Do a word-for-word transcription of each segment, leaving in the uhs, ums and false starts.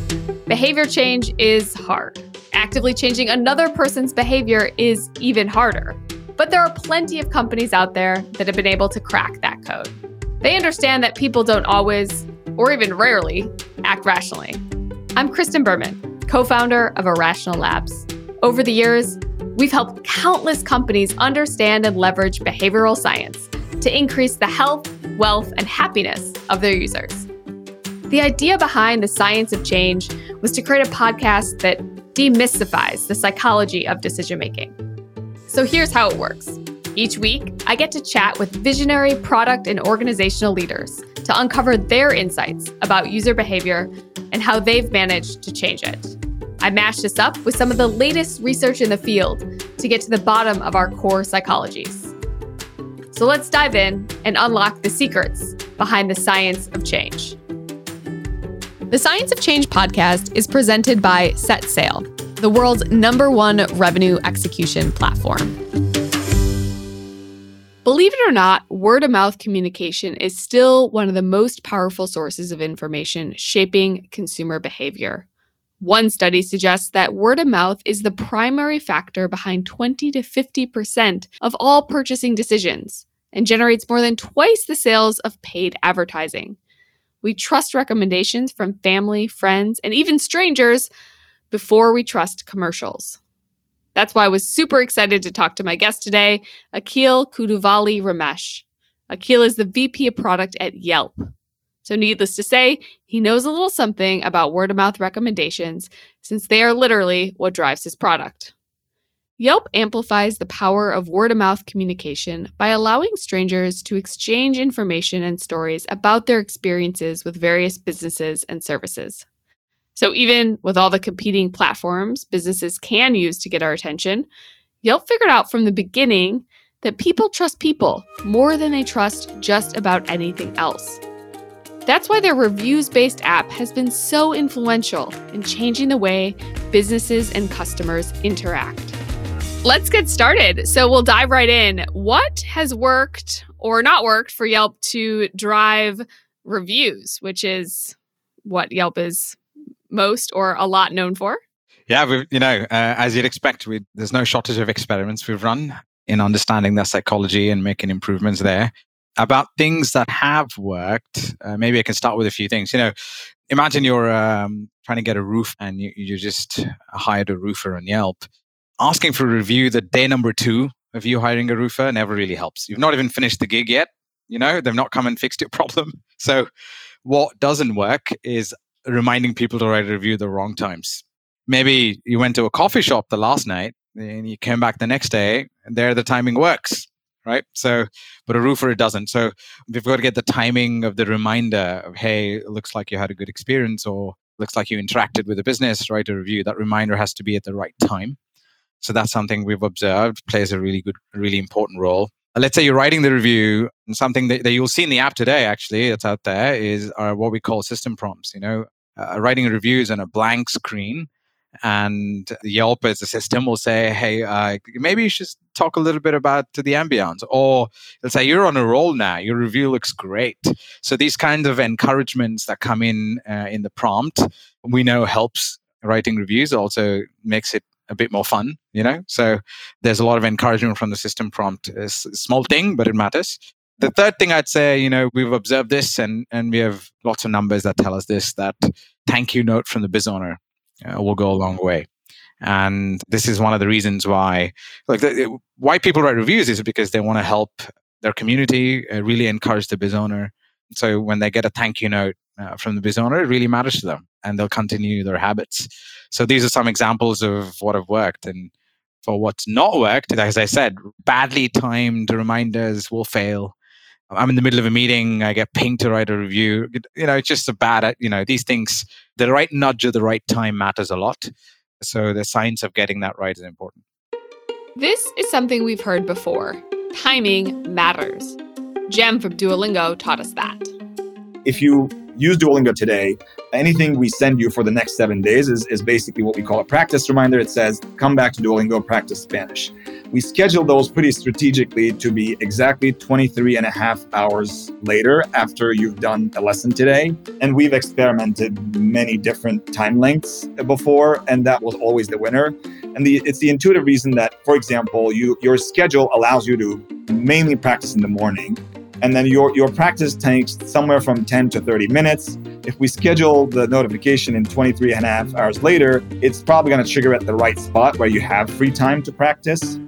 Behavior change is hard. Actively changing another person's behavior is even harder. But there are plenty of companies out there that have been able to crack that code. They understand that people don't always, or even rarely, act rationally. I'm Kristen Berman, co-founder of Irrational Labs. Over the years, we've helped countless companies understand and leverage behavioral science to increase the health, wealth, and happiness of their users. The idea behind the Science of Change was to create a podcast that demystifies the psychology of decision-making. So here's how it works. Each week, I get to chat with visionary product and organizational leaders to uncover their insights about user behavior and how they've managed to change it. I mash this up with some of the latest research in the field to get to the bottom of our core psychologies. So let's dive in and unlock the secrets behind the Science of Change. The Science of Change podcast is presented by SetSail, the world's number one revenue execution platform. Believe it or not, word-of-mouth communication is still one of the most powerful sources of information shaping consumer behavior. One study suggests that word of mouth is the primary factor behind twenty to fifty percent of all purchasing decisions and generates more than twice the sales of paid advertising. We trust recommendations from family, friends, and even strangers before we trust commercials. That's why I was super excited to talk to my guest today, Akhil Kuduvally-Ramesh. Akhil is the V P of product at Yelp. So needless to say, he knows a little something about word-of-mouth recommendations since they are literally what drives his product. Yelp amplifies the power of word-of-mouth communication by allowing strangers to exchange information and stories about their experiences with various businesses and services. So even with all the competing platforms businesses can use to get our attention, Yelp figured out from the beginning that people trust people more than they trust just about anything else. That's why their reviews-based app has been so influential in changing the way businesses and customers interact. Let's get started. So we'll dive right in. What has worked or not worked for Yelp to drive reviews, which is what Yelp is most or a lot known for? Yeah, we, you know, uh, as you'd expect, we, there's no shortage of experiments we've run in understanding their psychology and making improvements there. About things that have worked, uh, maybe I can start with a few things. You know, imagine you're um, trying to get a roof and you, you just hired a roofer on Yelp. Asking for a review the day number two of you hiring a roofer never really helps. You've not even finished the gig yet. You know, they've not come and fixed your problem. So what doesn't work is reminding people to write a review at the wrong times. Maybe you went to a coffee shop the last night and you came back the next day and there the timing works, right? So, but a roofer, it doesn't. So we've got to get the timing of the reminder of, hey, it looks like you had a good experience or looks like you interacted with the business, write a review. That reminder has to be at the right time. So that's something we've observed plays a really good, really important role. Let's say you're writing the review, and something that, that you'll see in the app today, actually, it's out there, is uh, what we call system prompts. You know, uh, writing a review is on a blank screen, and Yelp as a system will say, hey, uh, maybe you should talk a little bit about the ambience. Or they'll say, you're on a roll now. Your review looks great. So these kinds of encouragements that come in uh, in the prompt, we know helps writing reviews, also makes it a bit more fun, you know? So there's a lot of encouragement from the system prompt. It's a small thing, but it matters. The third thing I'd say, you know, we've observed this and, and we have lots of numbers that tell us this, that thank you note from the biz owner uh, will go a long way. And this is one of the reasons why, like, the, why people write reviews is because they want to help their community, uh, really encourage the biz owner. So when they get a thank you note uh, from the biz owner, it really matters to them and they'll continue their habits. So these are some examples of what have worked. And for what's not worked, as I said, badly timed reminders will fail. I'm in the middle of a meeting, I get pinged to write a review. You know, it's just a bad, you know, these things, the right nudge at the right time matters a lot. So the science of getting that right is important. This is something we've heard before. Timing matters. Jem from Duolingo taught us that. If you use Duolingo today, anything we send you for the next seven days is, is basically what we call a practice reminder. It says, come back to Duolingo, practice Spanish. We schedule those pretty strategically to be exactly twenty-three and a half hours later after you've done a lesson today. And we've experimented many different time lengths before, and that was always the winner. And the, it's the intuitive reason that, for example, you your schedule allows you to mainly practice in the morning. And then your, your practice takes somewhere from ten to thirty minutes. If we schedule the notification in twenty-three and a half hours later, it's probably going to trigger at the right spot where you have free time to practice.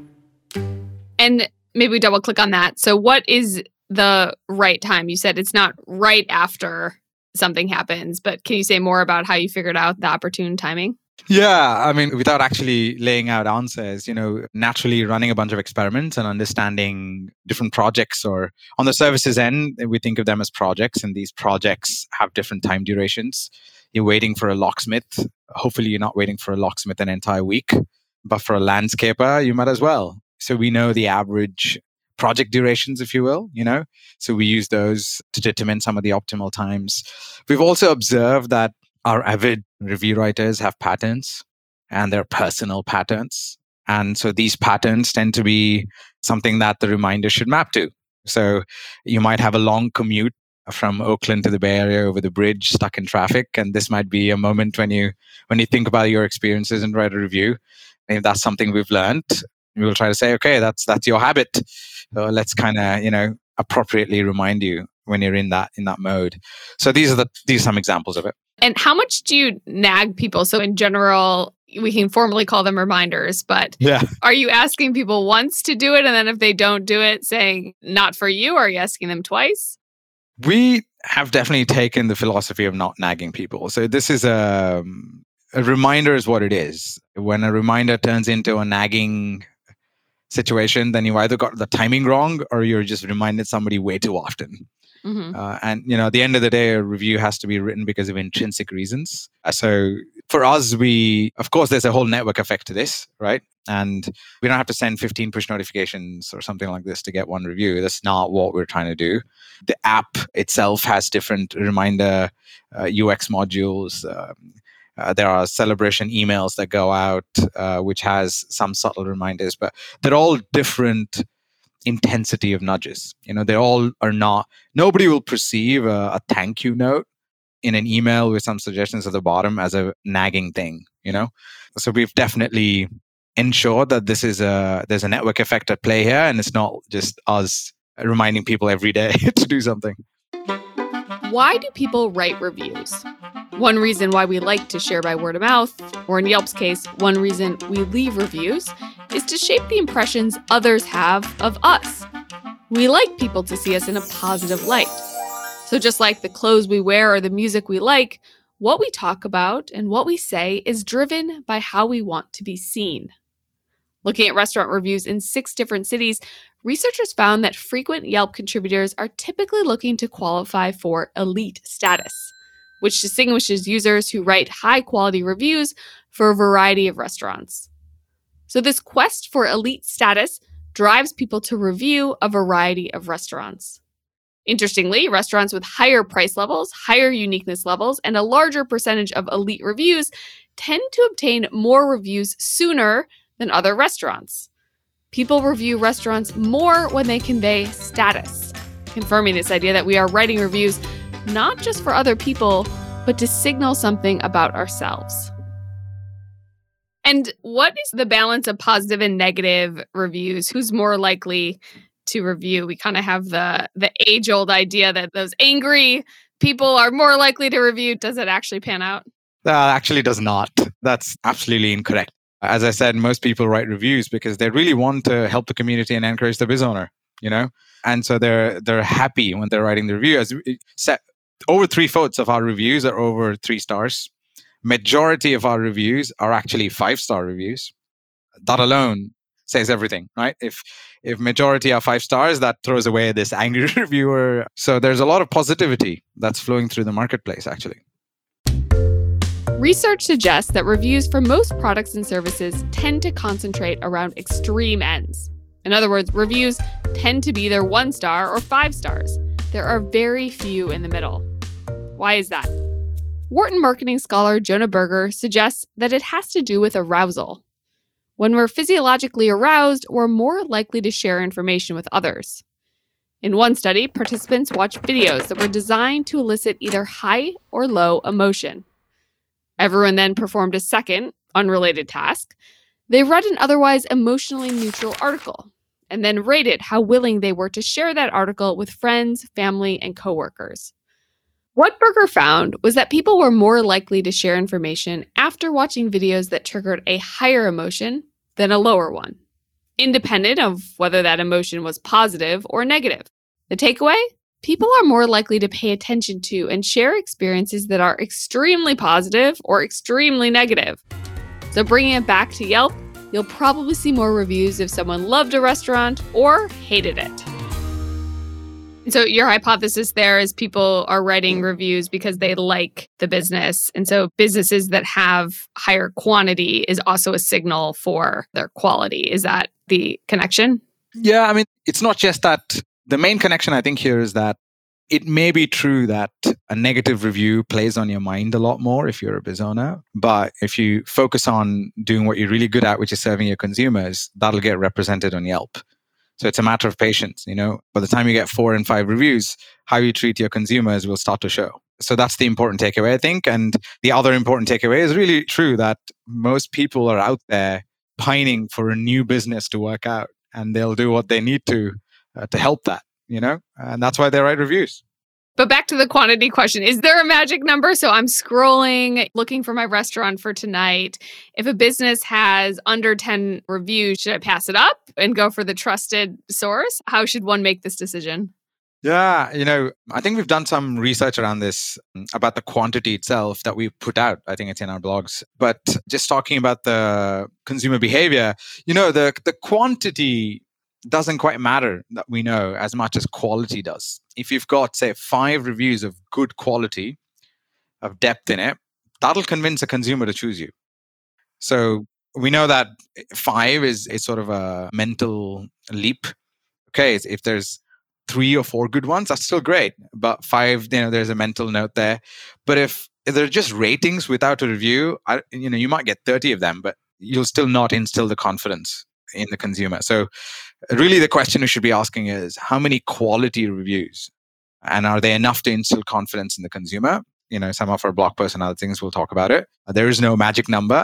And maybe double click on that. So what is the right time? You said it's not right after something happens, but can you say more about how you figured out the opportune timing? Yeah, I mean, without actually laying out answers, you know, naturally running a bunch of experiments and understanding different projects, or on the services end, we think of them as projects, and these projects have different time durations. You're waiting for a locksmith. Hopefully you're not waiting for a locksmith an entire week, but for a landscaper, you might as well. So we know the average project durations, if you will, you know, so we use those to determine some of the optimal times. We've also observed that our avid review writers have patterns, and they're personal patterns. And so these patterns tend to be something that the reminder should map to. So you might have a long commute from Oakland to the Bay Area over the bridge, stuck in traffic. And this might be a moment when you when you think about your experiences and write a review. And if that's something we've learned, we will try to say, okay, that's that's your habit. So let's kind of, you know, appropriately remind you when you're in that in that mode. So these are the these are some examples of it. And how much do you nag people? So in general, we can formally call them reminders, but yeah. Are you asking people once to do it, and then if they don't do it, saying not for you? Or are you asking them twice? We have definitely taken the philosophy of not nagging people. So this is a, a reminder is what it is. When a reminder turns into a nagging situation, then you either got the timing wrong or you're just reminded somebody way too often. Mm-hmm. Uh, and, you know, at the end of the day, a review has to be written because of intrinsic reasons. Uh, so for us, we, of course, there's a whole network effect to this, right? And we don't have to send fifteen push notifications or something like this to get one review. That's not what we're trying to do. The app itself has different reminder uh, U X modules. Um, uh, there are celebration emails that go out, uh, which has some subtle reminders, but they're all different intensity of nudges. You know, they all are not, nobody will perceive a, a thank you note in an email with some suggestions at the bottom as a nagging thing, you know? So we've definitely ensured that this is a, there's a network effect at play here, and it's not just us reminding people every day to do something. Why do people write reviews? One reason why we like to share by word of mouth, or in Yelp's case, one reason we leave reviews, is to shape the impressions others have of us. We like people to see us in a positive light. So just like the clothes we wear or the music we like, what we talk about and what we say is driven by how we want to be seen. Looking at restaurant reviews in six different cities, researchers found that frequent Yelp contributors are typically looking to qualify for elite status, which distinguishes users who write high-quality reviews for a variety of restaurants. So this quest for elite status drives people to review a variety of restaurants. Interestingly, restaurants with higher price levels, higher uniqueness levels, and a larger percentage of elite reviews tend to obtain more reviews sooner than other restaurants. People review restaurants more when they convey status, confirming this idea that we are writing reviews not just for other people, but to signal something about ourselves. And what is the balance of positive and negative reviews? Who's more likely to review? We kind of have the, the age-old idea that those angry people are more likely to review. Does it actually pan out? That actually does not. That's absolutely incorrect. As I said, most people write reviews because they really want to help the community and encourage the business owner, you know? And so they're they're happy when they're writing the review. As set, over three-fourths of our reviews are over three stars. Majority of our reviews are actually five-star reviews. That alone says everything, right? If if majority are five stars, that throws away this angry reviewer. So there's a lot of positivity that's flowing through the marketplace, actually. Research suggests that reviews for most products and services tend to concentrate around extreme ends. In other words, reviews tend to be either one star or five stars. There are very few in the middle. Why is that? Wharton marketing scholar Jonah Berger suggests that it has to do with arousal. When we're physiologically aroused, we're more likely to share information with others. In one study, participants watched videos that were designed to elicit either high or low emotion. Everyone then performed a second, unrelated task. They read an otherwise emotionally neutral article and then rated how willing they were to share that article with friends, family, and coworkers. What Berger found was that people were more likely to share information after watching videos that triggered a higher emotion than a lower one, independent of whether that emotion was positive or negative. The takeaway? People are more likely to pay attention to and share experiences that are extremely positive or extremely negative. So bringing it back to Yelp, you'll probably see more reviews if someone loved a restaurant or hated it. So your hypothesis there is people are writing reviews because they like the business. And so businesses that have higher quantity is also a signal for their quality. Is that the connection? Yeah, I mean, it's not just that. The main connection, I think, here is that it may be true that a negative review plays on your mind a lot more if you're a biz owner. But if you focus on doing what you're really good at, which is serving your consumers, that'll get represented on Yelp. So it's a matter of patience. You know, by the time you get four and five reviews, how you treat your consumers will start to show. So that's the important takeaway, I think. And the other important takeaway is really true that most people are out there pining for a new business to work out, and they'll do what they need to uh, to help that, you know, and that's why they write reviews. But back to the quantity question, is there a magic number? So I'm scrolling, looking for my restaurant for tonight. If a business has under ten reviews, should I pass it up and go for the trusted source? How should one make this decision? Yeah, you know, I think we've done some research around this about the quantity itself that we put out. I think it's in our blogs. But just talking about the consumer behavior, you know, the the quantity doesn't quite matter, that we know, as much as quality does. If you've got, say, five reviews of good quality, of depth in it, that'll convince a consumer to choose you. So we know that five is, is sort of a mental leap. Okay, if there's three or four good ones, that's still great. But five, you know, there's a mental note there. But if, if they're just ratings without a review, I, you know, you might get thirty of them, but you'll still not instill the confidence in the consumer. So really the question we should be asking is, how many quality reviews? And are they enough to instill confidence in the consumer? You know, some of our blog posts and other things, we'll talk about it. There is no magic number,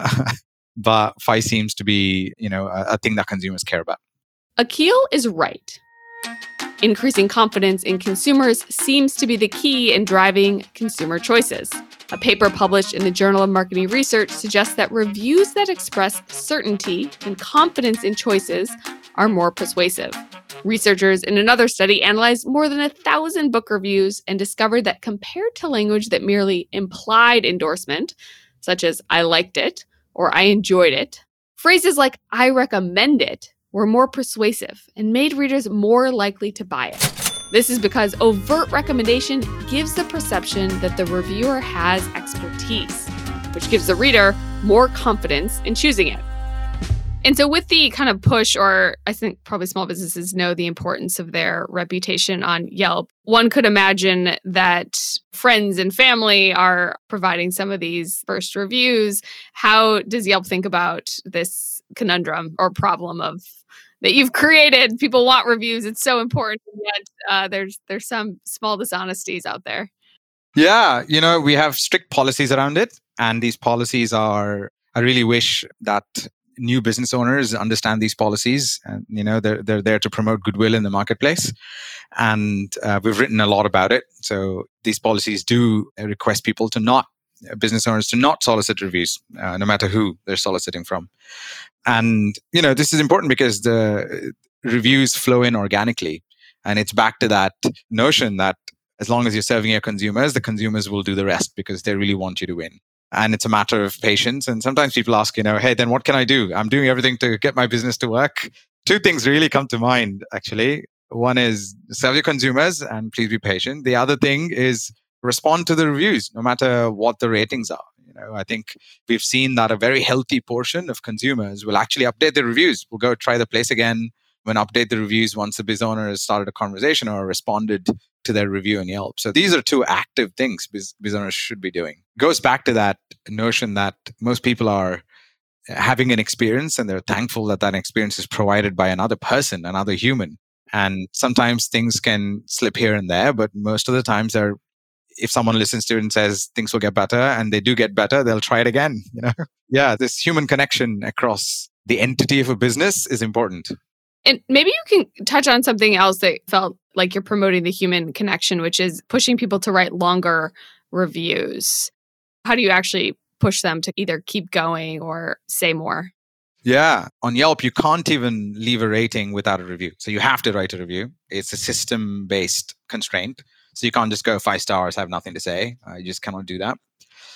but five seems to be, you know, a, a thing that consumers care about. Akhil is right. Increasing confidence in consumers seems to be the key in driving consumer choices. A paper published in the Journal of Marketing Research suggests that reviews that express certainty and confidence in choices are more persuasive. Researchers in another study analyzed more than a thousand book reviews and discovered that compared to language that merely implied endorsement, such as I liked it or I enjoyed it, phrases like I recommend it were more persuasive and made readers more likely to buy it. This is because overt recommendation gives the perception that the reviewer has expertise, which gives the reader more confidence in choosing it. And so with the kind of push, or I think probably small businesses know the importance of their reputation on Yelp, one could imagine that friends and family are providing some of these first reviews. How does Yelp think about this conundrum or problem of that you've created? People want reviews. It's so important. Yet uh, there's there's some small dishonesties out there. Yeah, you know, we have strict policies around it. And these policies are, I really wish that new business owners understand these policies, and you know they're they're there to promote goodwill in the marketplace, and uh, we've written a lot about it. So these policies do request people to not business owners to not solicit reviews, uh, no matter who they're soliciting from. And you know this is important because the reviews flow in organically, and it's back to that notion that as long as you're serving your consumers, the consumers will do the rest because they really want you to win. And it's a matter of patience. And sometimes people ask, you know, hey, then what can I do? I'm doing everything to get my business to work. Two things really come to mind, actually. One is serve your consumers and please be patient. The other thing is respond to the reviews, no matter what the ratings are. You know, I think we've seen that a very healthy portion of consumers will actually update the reviews. We'll go try the place again, when update the reviews once the biz owner has started a conversation or responded to their review on Yelp. So these are two active things business owners should be doing. It goes back to that notion that most people are having an experience and they're thankful that that experience is provided by another person, another human. And sometimes things can slip here and there, but most of the times they're, if someone listens to it and says things will get better and they do get better, they'll try it again. You know, yeah, this human connection across the entity of a business is important. And maybe you can touch on something else that felt like you're promoting the human connection, which is pushing people to write longer reviews. How do you actually push them to either keep going or say more? Yeah. On Yelp, you can't even leave a rating without a review. So you have to write a review. It's a system-based constraint. So you can't just go five stars, have nothing to say. Uh, you just cannot do that.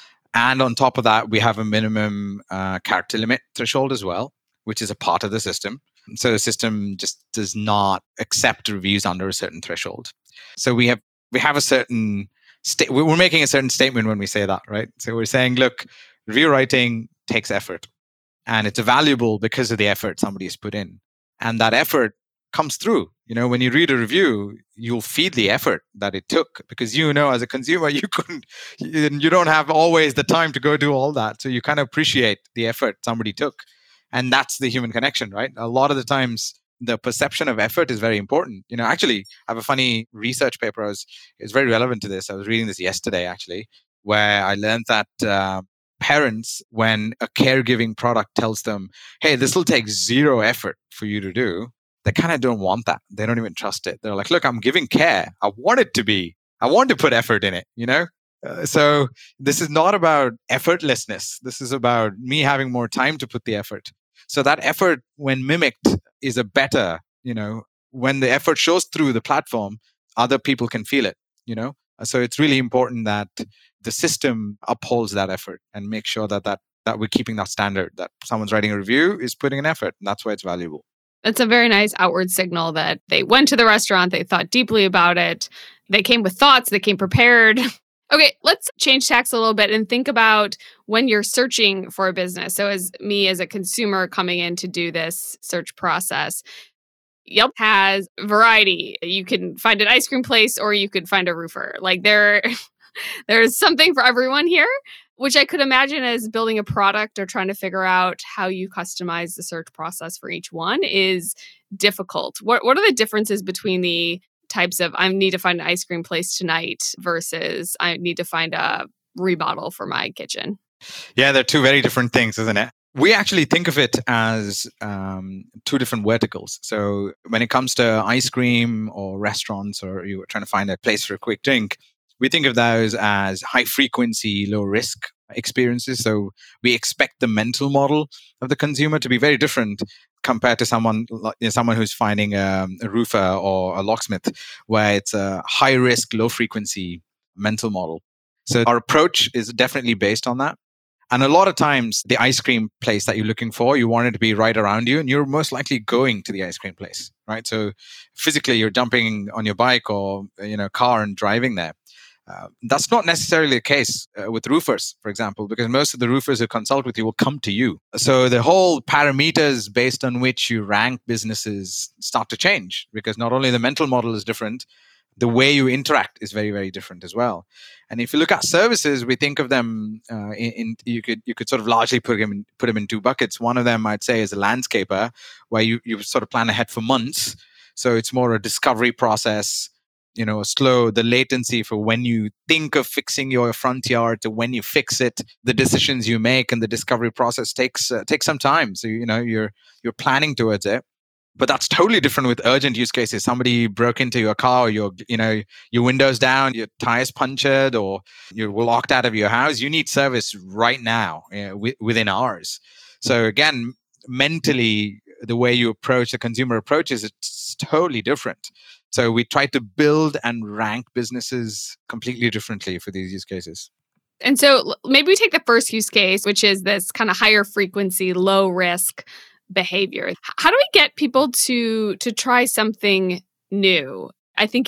And on top of that, we have a minimum uh, character limit threshold as well, which is a part of the system. So the system just does not accept reviews under a certain threshold. So we have we have a certain sta- we're making a certain statement when we say that, right? So we're saying, look, review writing takes effort, and it's valuable because of the effort somebody has put in, and that effort comes through. You know, when you read a review, you'll feel the effort that it took because you know, as a consumer, you couldn't, you don't have always the time to go do all that. So you kind of appreciate the effort somebody took. And that's the human connection, right? A lot of the times, the perception of effort is very important. You know, actually, I have a funny research paper. I was, it's very relevant to this. I was reading this yesterday, actually, where I learned that uh, parents, when a caregiving product tells them, hey, this will take zero effort for you to do, they kind of don't want that. They don't even trust it. They're like, look, I'm giving care. I want it to be. I want to put effort in it, you know? Uh, so this is not about effortlessness. This is about me having more time to put the effort. So that effort, when mimicked, is a better, you know, when the effort shows through the platform, other people can feel it, you know? So it's really important that the system upholds that effort and make sure that, that, that we're keeping that standard, that someone's writing a review is putting an effort. And that's why it's valuable. It's a very nice outward signal that they went to the restaurant, they thought deeply about it, they came with thoughts, they came prepared. Okay, let's change tacks a little bit and think about when you're searching for a business. So as me as a consumer coming in to do this search process, Yelp has variety. You can find an ice cream place or you could find a roofer. Like there, there's something for everyone here, which I could imagine as building a product or trying to figure out how you customize the search process for each one is difficult. What What are the differences between the types of I need to find an ice cream place tonight versus I need to find a remodel for my kitchen? Yeah, they're two very different things, isn't it? We actually think of it as um, two different verticals. So when it comes to ice cream or restaurants, or you're trying to find a place for a quick drink, we think of those as high frequency, low risk experiences. So we expect the mental model of the consumer to be very different compared to someone you know, someone who's finding a, a roofer or a locksmith, where it's a high risk, low frequency mental model. So our approach is definitely based on that. And a lot of times, the ice cream place that you're looking for, you want it to be right around you, and you're most likely going to the ice cream place, right? So physically, you're jumping on your bike or you know car and driving there. Uh, that's not necessarily the case uh, with roofers, for example, because most of the roofers who consult with you will come to you. So the whole parameters based on which you rank businesses start to change, because not only the mental model is different, the way you interact is very, very different as well. And if you look at services, we think of them uh, in, in you could you could sort of largely put them in, put them in two buckets. One of them, I'd say, is a landscaper, where you you sort of plan ahead for months. So it's more a discovery process. You know, slow, the latency for when you think of fixing your front yard to when you fix it, the decisions you make and the discovery process takes uh, takes some time. So, you know, you're you're planning towards it. But that's totally different with urgent use cases. Somebody broke into your car, or your, you know, your windows down, your tires punctured, or you're locked out of your house. You need service right now, you know, w- within hours. So again, mentally, the way you approach the consumer approaches, it's totally different. So we try to build and rank businesses completely differently for these use cases. And so maybe we take the first use case, which is this kind of higher frequency, low risk behavior. How do we get people to to try something new? I think in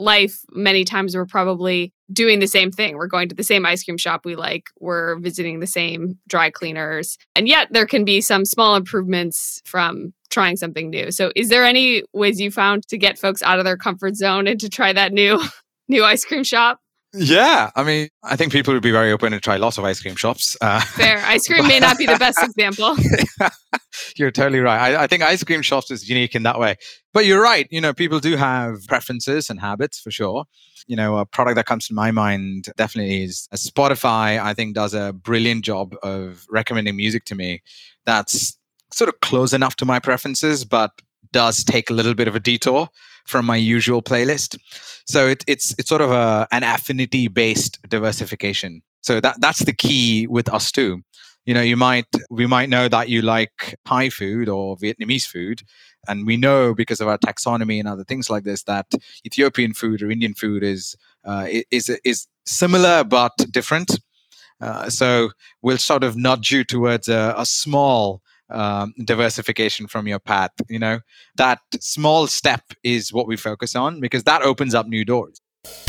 life, many times we're probably doing the same thing. We're going to the same ice cream shop we like. We're visiting the same dry cleaners. And yet there can be some small improvements from trying something new. So is there any ways you found to get folks out of their comfort zone and to try that new new ice cream shop? Yeah, I mean, I think people would be very open to try lots of ice cream shops. Uh, Fair. Ice cream may not be the best example. You're totally right. I, I think ice cream shops is unique in that way. But you're right. You know, people do have preferences and habits for sure. You know, a product that comes to my mind definitely is uh, Spotify, I think, does a brilliant job of recommending music to me that's sort of close enough to my preferences, but does take a little bit of a detour from my usual playlist. So it, it's it's sort of a, an affinity-based diversification. So that that's the key with us too. You know, you might we might know that you like Thai food or Vietnamese food, and we know because of our taxonomy and other things like this that Ethiopian food or Indian food is uh, is is similar but different. Uh, so we'll sort of nudge you towards a, a small um, diversification from your path. You know, that small step is what we focus on because that opens up new doors.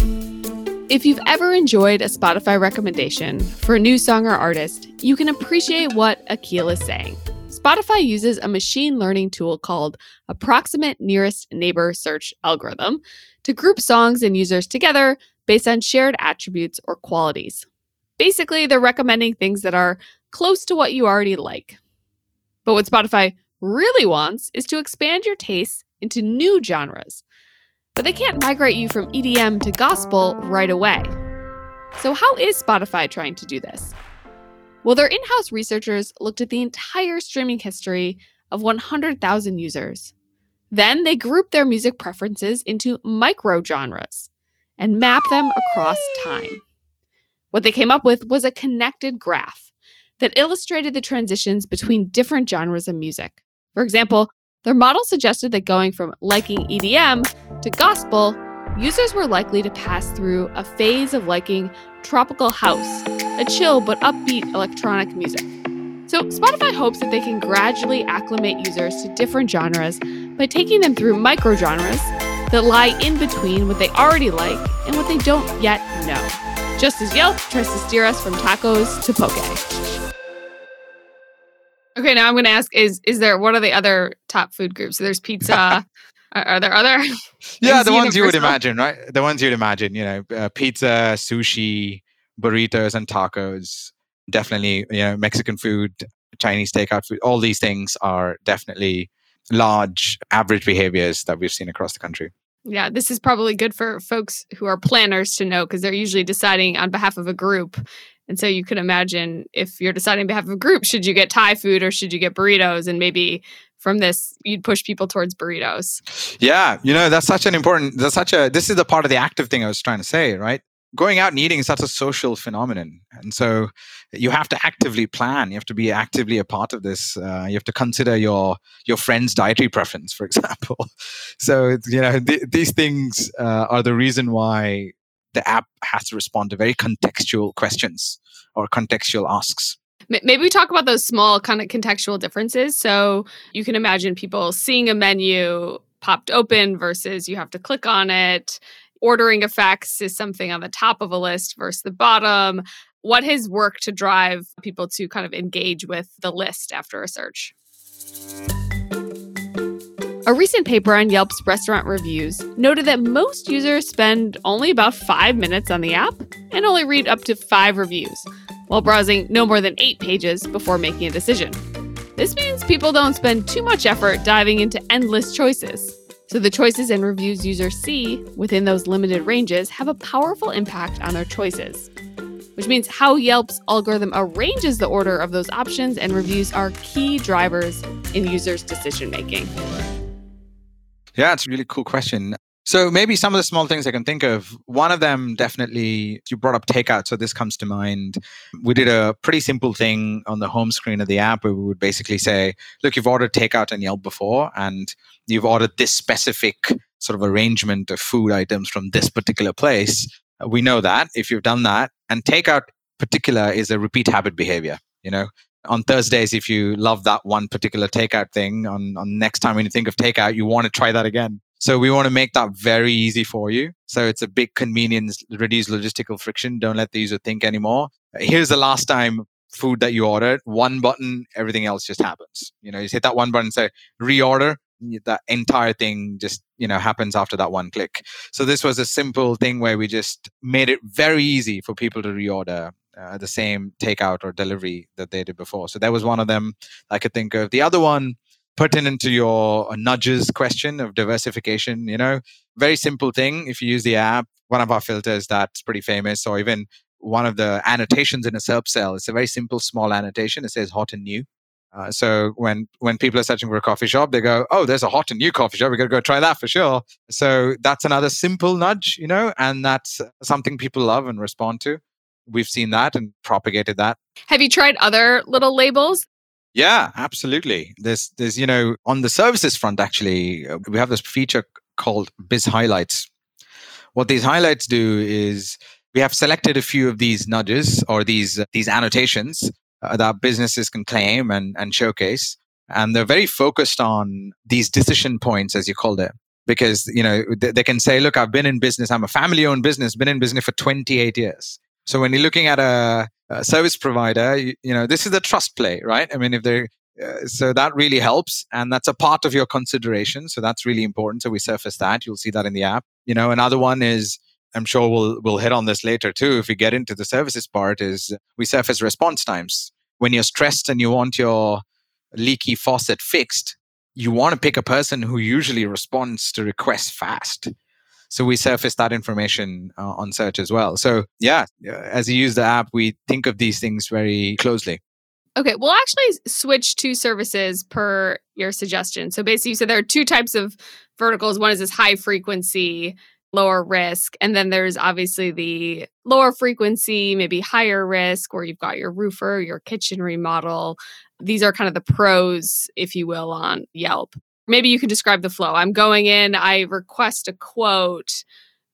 If you've ever enjoyed a Spotify recommendation for a new song or artist, you can appreciate what Akhil is saying. Spotify uses a machine learning tool called Approximate Nearest Neighbor Search Algorithm to group songs and users together based on shared attributes or qualities. Basically, they're recommending things that are close to what you already like. But what Spotify really wants is to expand your tastes into new genres. But they can't migrate you from E D M to gospel right away. So how is Spotify trying to do this? Well, their in-house researchers looked at the entire streaming history of one hundred thousand users. Then they grouped their music preferences into micro-genres and mapped them across time. What they came up with was a connected graph that illustrated the transitions between different genres of music. For example, their model suggested that going from liking E D M to gospel, users were likely to pass through a phase of liking tropical house, a chill but upbeat electronic music. So Spotify hopes that they can gradually acclimate users to different genres by taking them through micro-genres that lie in between what they already like and what they don't yet know. Just as Yelp tries to steer us from tacos to poke. Okay, now I'm going to ask, is is there, what are the other top food groups? So there's pizza. are, are there other? Yeah, the ones you would imagine, right? The ones you'd imagine, you know, uh, pizza, sushi, burritos, and tacos. Definitely, you know, Mexican food, Chinese takeout food. All these things are definitely large average behaviors that we've seen across the country. Yeah, this is probably good for folks who are planners to know because they're usually deciding on behalf of a group. And so you can imagine if you're deciding on behalf of a group, should you get Thai food or should you get burritos? And maybe from this, you'd push people towards burritos. Yeah, you know, that's such an important, that's such a, this is the part of the active thing I was trying to say, right? Going out and eating is such a social phenomenon. And so you have to actively plan. You have to be actively a part of this. Uh, you have to consider your your friend's dietary preference, for example. So, you know, th- these things uh, are the reason why the app has to respond to very contextual questions or contextual asks. Maybe we talk about those small kind of contextual differences. So you can imagine people seeing a menu popped open versus you have to click on it. Ordering effects is something on the top of a list versus the bottom. What has worked to drive people to kind of engage with the list after a search? A recent paper on Yelp's restaurant reviews noted that most users spend only about five minutes on the app and only read up to five reviews, while browsing no more than eight pages before making a decision. This means people don't spend too much effort diving into endless choices. So the choices and reviews users see within those limited ranges have a powerful impact on their choices, which means how Yelp's algorithm arranges the order of those options and reviews are key drivers in users' decision-making. Yeah, it's a really cool question. So maybe some of the small things I can think of, one of them definitely, you brought up takeout, so this comes to mind. We did a pretty simple thing on the home screen of the app where we would basically say, look, you've ordered takeout on Yelp before, and you've ordered this specific sort of arrangement of food items from this particular place. We know that if you've done that, and takeout particular is a repeat habit behavior, you know. On Thursdays, if you love that one particular takeout thing, on, on next time when you think of takeout, you want to try that again. So we want to make that very easy for you. So it's a big convenience, reduce logistical friction. Don't let the user think anymore. Here's the last time food that you ordered. One button, everything else just happens. You know, you hit that one button, say reorder. That entire thing just, you know, happens after that one click. So this was a simple thing where we just made it very easy for people to reorder uh, the same takeout or delivery that they did before. So that was one of them I could think of. The other one, pertinent to your nudges question of diversification, you know, very simple thing. If you use the app, one of our filters that's pretty famous, or even one of the annotations in a SERP cell, it's a very simple, small annotation. It says hot and new. Uh, so when when people are searching for a coffee shop, they go, oh, there's a hot and new coffee shop. We're going to go try that for sure. So that's another simple nudge, you know, and that's something people love and respond to. We've seen that and propagated that. Have you tried other little labels? Yeah, absolutely. There's, there's, you know, on the services front, actually, uh, we have this feature called Biz Highlights. What these highlights do is we have selected a few of these nudges or these uh, these annotations uh, that businesses can claim and, and showcase. And they're very focused on these decision points, as you called it, because, you know, they, they can say, look, I've been in business. I'm a family-owned business, been in business for twenty-eight years. So when you're looking at a, a service provider, you, you know, this is a trust play, right? I mean, if they're, uh, so that really helps. And that's a part of your consideration. So that's really important. So we surface that. You'll see that in the app. You know, another one is, I'm sure we'll we'll hit on this later too, if we get into the services part, is we surface response times. When you're stressed and you want your leaky faucet fixed, you want to pick a person who usually responds to requests fast. So we surface that information uh, on search as well. So yeah, as you use the app, we think of these things very closely. Okay, we'll actually switch to services per your suggestion. So basically, you said there are two types of verticals. One is this high frequency, lower risk. And then there's obviously the lower frequency, maybe higher risk, where you've got your roofer, your kitchen remodel. These are kind of the pros, if you will, on Yelp. Maybe you could describe the flow. I'm going in, I request a quote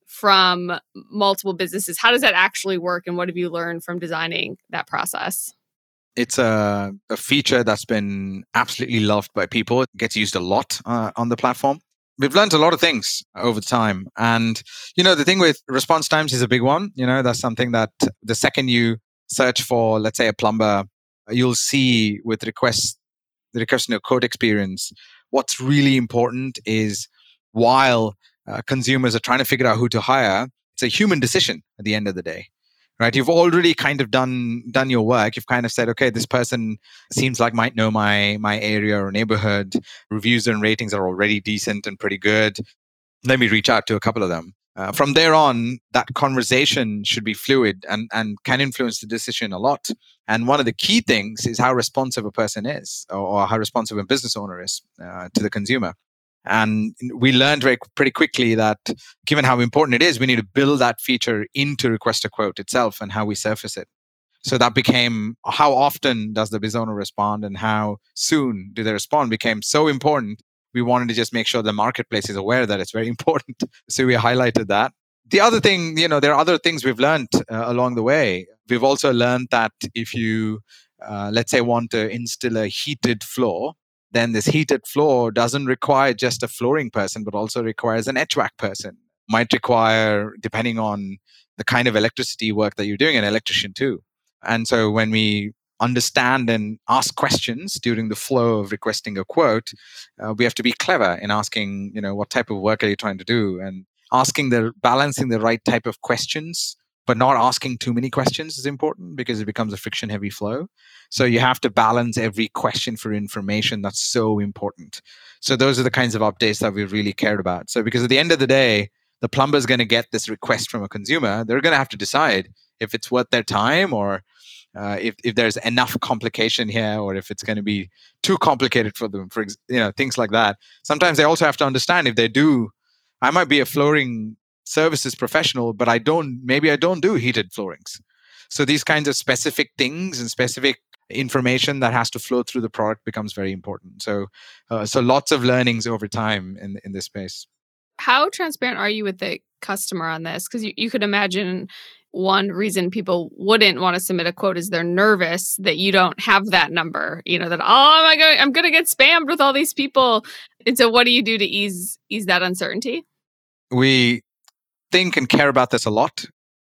from multiple businesses. How does that actually work? And what have you learned from designing that process? It's a, a feature that's been absolutely loved by people. It gets used a lot uh, on the platform. We've learned a lot of things over time. And, you know, the thing with response times is a big one. You know, that's something that the second you search for, let's say, a plumber, you'll see with requests, the request no code experience, what's really important is while uh, consumers are trying to figure out who to hire, it's a human decision at the end of the day. Right, you've already kind of done done your work. You've kind of said, okay, this person seems like might know my my area or neighborhood. Reviews and ratings are already decent and pretty good. Let me reach out to a couple of them. Uh, from there on, that conversation should be fluid and and can influence the decision a lot. And one of the key things is how responsive a person is, or, or how responsive a business owner is uh, to the consumer. And we learned very pretty quickly that given how important it is, we need to build that feature into Request a Quote itself and how we surface it. So that became how often does the business owner respond and how soon do they respond became so important. We wanted to just make sure the marketplace is aware that it's very important. So we highlighted that. The other thing, you know, there are other things we've learned uh, along the way. We've also learned that if you, uh, let's say, want to instill a heated floor, then this heated floor doesn't require just a flooring person, but also requires an H V A C person. Might require, depending on the kind of electricity work that you're doing, an electrician too. And so when we understand and ask questions during the flow of requesting a quote, uh, we have to be clever in asking, you know, what type of work are you trying to do? And asking the, balancing the right type of questions, but not asking too many questions is important because it becomes a friction heavy flow. So you have to balance every question for information. That's so important. So those are the kinds of updates that we really cared about. So because at the end of the day, the plumber is going to get this request from a consumer. They're going to have to decide if it's worth their time or uh, if, if there's enough complication here or if it's going to be too complicated for them, for you know, things like that. Sometimes they also have to understand if they do, I might be a flooring services professional, but I don't, maybe I don't do heated floorings. So these kinds of specific things and specific information that has to flow through the product becomes very important. So, uh, so lots of learnings over time in in this space. How transparent are you with the customer on this? Because you, you could imagine one reason people wouldn't want to submit a quote is they're nervous that you don't have that number, you know, that, oh, am I going, I'm going to get spammed with all these people. And so what do you do to ease ease that uncertainty? We think and care about this a lot.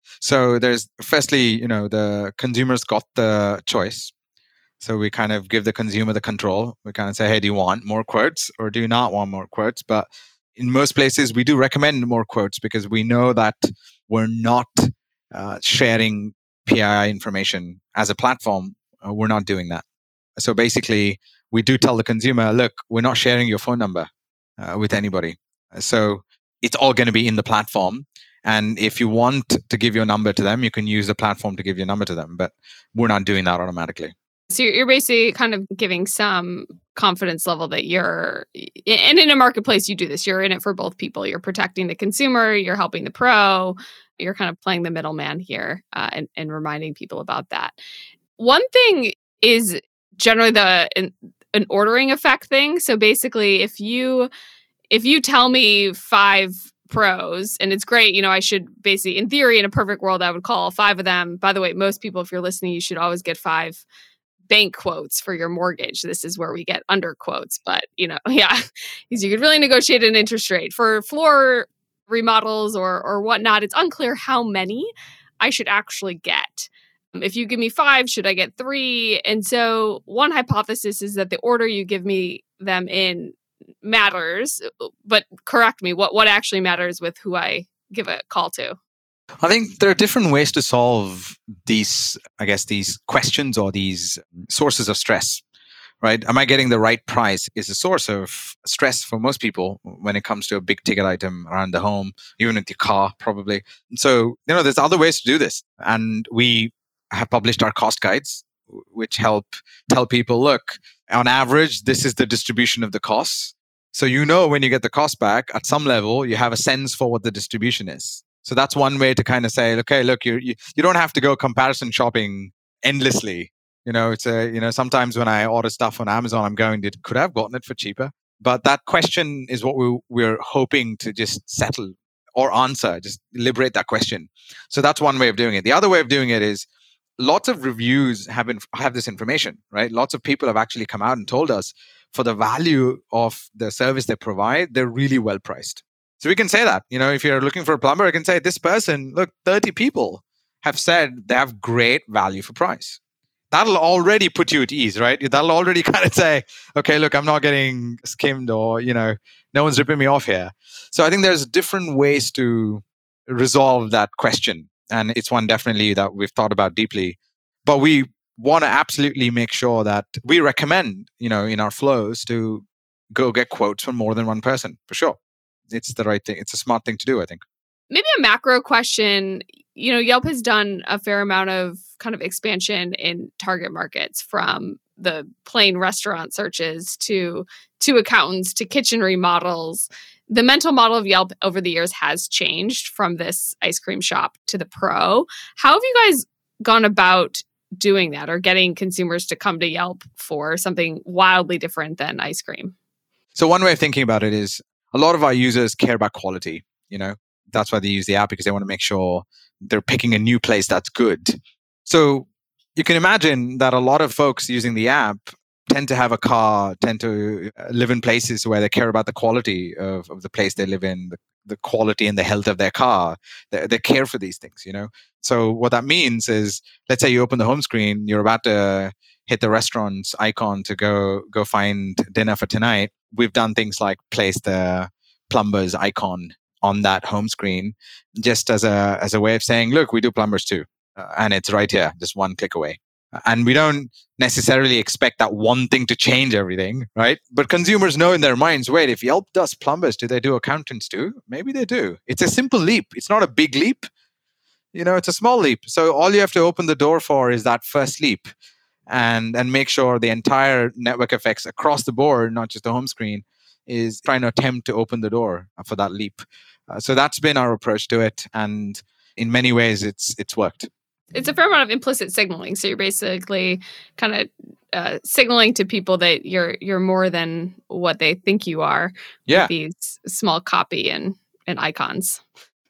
So there's firstly, you know, the consumer's got the choice. So we kind of give the consumer the control. We kind of say, hey, do you want more quotes or do you not want more quotes? But in most places, we do recommend more quotes because we know that we're not uh, sharing P I I information as a platform. Uh, we're not doing that. So basically, we do tell the consumer, look, we're not sharing your phone number uh, with anybody. So it's all going to be in the platform. And if you want to give your number to them, you can use the platform to give your number to them. But we're not doing that automatically. So you're basically kind of giving some confidence level that you're, and in a marketplace, you do this. You're in it for both people. You're protecting the consumer. You're helping the pro. You're kind of playing the middleman here uh, and, and reminding people about that. One thing is generally the an, an ordering effect thing. So basically, if you if you tell me five pros, and it's great, you know, I should basically, in theory, in a perfect world, I would call five of them. By the way, most people, if you're listening, you should always get five bank quotes for your mortgage. This is where we get under quotes, but you know, yeah, because you could really negotiate an interest rate for floor remodels or or whatnot. It's unclear how many I should actually get. If you give me five, should I get three? And so one hypothesis is that the order you give me them in matters, but correct me, what what actually matters with who I give a call to? I think there are different ways to solve these, I guess, these questions or these sources of stress, right? Am I getting the right price is a source of stress for most people when it comes to a big ticket item around the home, even with your car, probably. So, you know, there's other ways to do this. And we have published our cost guides, which help tell people, look, on average, this is the distribution of the costs. So, you know, when you get the cost back at some level, you have a sense for what the distribution is. So that's one way to kind of say, okay, look, you you you don't have to go comparison shopping endlessly. You know, it's a you know sometimes when I order stuff on Amazon, I'm going, did could I have gotten it for cheaper? But that question is what we we're hoping to just settle or answer, just liberate that question. So that's one way of doing it. The other way of doing it is lots of reviews have been have this information, right? Lots of people have actually come out and told us for the value of the service they provide, they're really well priced. So we can say that, you know, if you're looking for a plumber, I can say this person, look, thirty people have said they have great value for price. That'll already put you at ease, right? That'll already kind of say, okay, look, I'm not getting skimmed or, you know, no one's ripping me off here. So I think there's different ways to resolve that question. And it's one definitely that we've thought about deeply. But we want to absolutely make sure that we recommend, you know, in our flows to go get quotes from more than one person, for sure. It's the right thing. It's a smart thing to do, I think. Maybe a macro question. You know, Yelp has done a fair amount of kind of expansion in target markets, from the plain restaurant searches to to accountants to kitchen remodels. The mental model of Yelp over the years has changed from this ice cream shop to the pro. How have you guys gone about doing that, or getting consumers to come to Yelp for something wildly different than ice cream? So one way of thinking about it is, a lot of our users care about quality, you know, that's why they use the app, because they want to make sure they're picking a new place that's good. So you can imagine that a lot of folks using the app tend to have a car, tend to live in places where they care about the quality of, of the place they live in, the, the quality and the health of their car. They, they care for these things, you know. So what that means is, let's say you open the home screen, you're about to hit the restaurant's icon to go go find dinner for tonight. We've done things like place the plumber's icon on that home screen, just as a as a way of saying, look, we do plumbers too, uh, and it's right here, just one click away. And we don't necessarily expect that one thing to change everything, right? But consumers know in their minds, wait, if Yelp does plumbers, do they do accountants too? Maybe they do. It's a simple leap. It's not a big leap. You know, it's a small leap. So all you have to open the door for is that first leap, and and make sure the entire network effects across the board, not just the home screen, is trying to attempt to open the door for that leap. Uh, so that's been our approach to it. And in many ways, it's it's worked. It's a fair amount of implicit signaling. So you're basically kind of uh, signaling to people that you're you're more than what they think you are. Yeah. With these small copy and, and icons.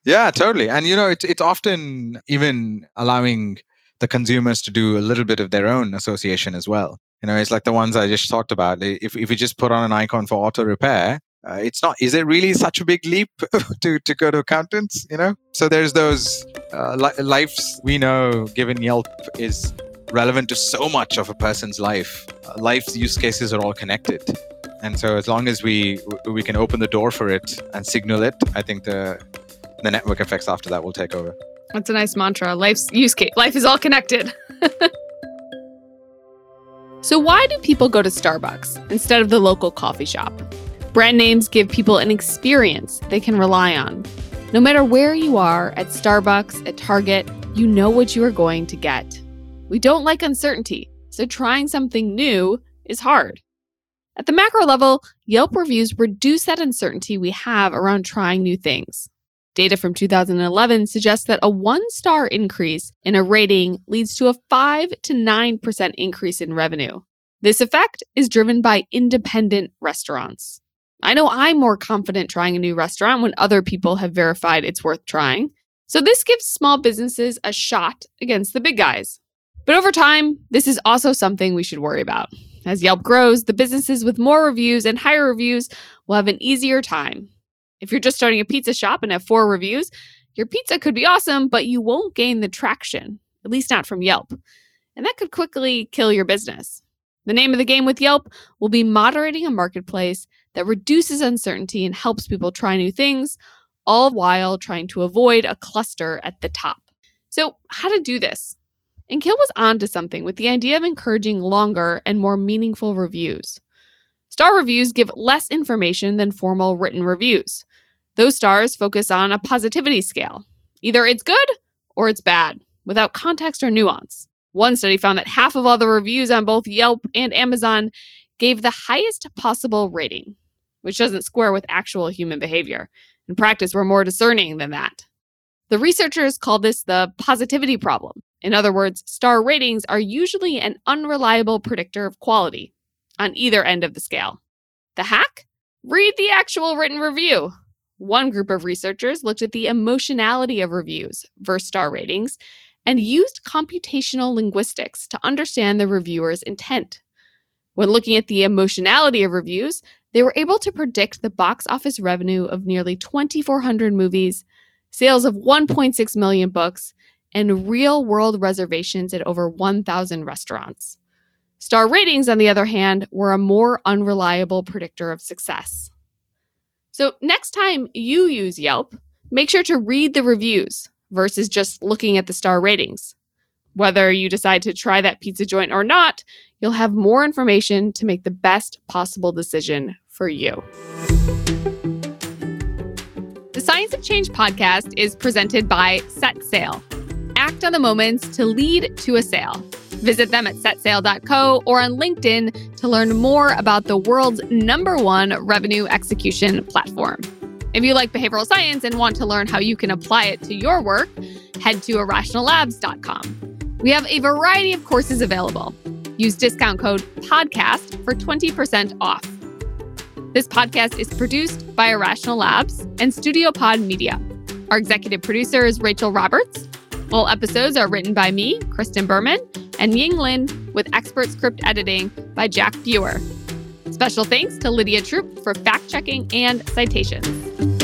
Yeah, totally. And, you know, it's it's often even allowing the consumers to do a little bit of their own association as well. You know, it's like the ones I just talked about. If if you just put on an icon for auto repair, uh, it's not, is it really such a big leap to, to go to accountants, you know? So there's those uh, li- lives we know, given Yelp is relevant to so much of a person's life. Uh, life's use cases are all connected. And so as long as we we can open the door for it and signal it, I think the the network effects after that will take over. That's a nice mantra. Life's use case. Life is all connected. So why do people go to Starbucks instead of the local coffee shop? Brand names give people an experience they can rely on. No matter where you are, at Starbucks, at Target, you know what you are going to get. We don't like uncertainty, so trying something new is hard. At the macro level, Yelp reviews reduce that uncertainty we have around trying new things. Data from two thousand eleven suggests that a one-star increase in a rating leads to a five to nine percent increase in revenue. This effect is driven by independent restaurants. I know I'm more confident trying a new restaurant when other people have verified it's worth trying. So this gives small businesses a shot against the big guys. But over time, this is also something we should worry about. As Yelp grows, the businesses with more reviews and higher reviews will have an easier time. If you're just starting a pizza shop and have four reviews, your pizza could be awesome, but you won't gain the traction, at least not from Yelp. And that could quickly kill your business. The name of the game with Yelp will be moderating a marketplace that reduces uncertainty and helps people try new things, all while trying to avoid a cluster at the top. So how to do this? Ankil was onto something with the idea of encouraging longer and more meaningful reviews. Star reviews give less information than formal written reviews. Those stars focus on a positivity scale. Either it's good or it's bad, without context or nuance. One study found that half of all the reviews on both Yelp and Amazon gave the highest possible rating, which doesn't square with actual human behavior. In practice, we're more discerning than that. The researchers call this the positivity problem. In other words, star ratings are usually an unreliable predictor of quality on either end of the scale. The hack? Read the actual written review. One group of researchers looked at the emotionality of reviews versus star ratings and used computational linguistics to understand the reviewer's intent. When looking at the emotionality of reviews, they were able to predict the box office revenue of nearly twenty-four hundred movies, sales of one point six million books, and real-world reservations at over one thousand restaurants. Star ratings, on the other hand, were a more unreliable predictor of success. So next time you use Yelp, make sure to read the reviews versus just looking at the star ratings. Whether you decide to try that pizza joint or not, you'll have more information to make the best possible decision for you. The Science of Change podcast is presented by Set Sail. Act on the moments to lead to a sale. Visit them at set sail dot co or on LinkedIn to learn more about the world's number one revenue execution platform. If you like behavioral science and want to learn how you can apply it to your work, head to irrational labs dot com. We have a variety of courses available. Use discount code PODCAST for twenty percent off. This podcast is produced by Irrational Labs and Studio Pod Media. Our executive producer is Rachel Roberts. All episodes are written by me, Kristen Berman, and Ying Lin, with expert script editing by Jack Buer. Special thanks to Lydia Troop for fact-checking and citations.